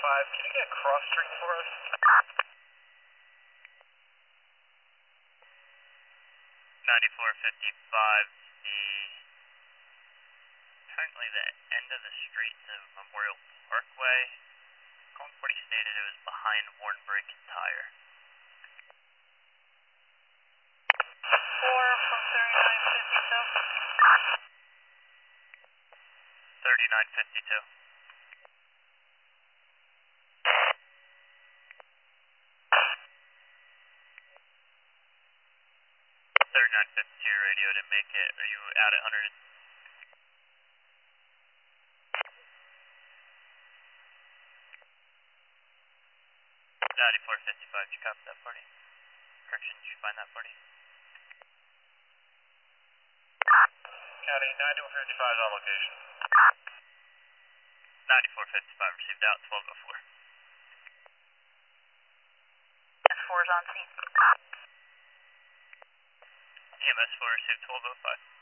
can you get cross street for us? 9455, currently the end of the street to Memorial Parkway. Concordia stated it was behind Warren Brake and Tire. 4 from 3952. 3952. 3952 radio didn't make it. Are you out at 100? 9455, did you copy that party? Correction, did you find that party? County 9455 on location. 9455 received out 1204. S4 is on scene. EMS 4 received 1205.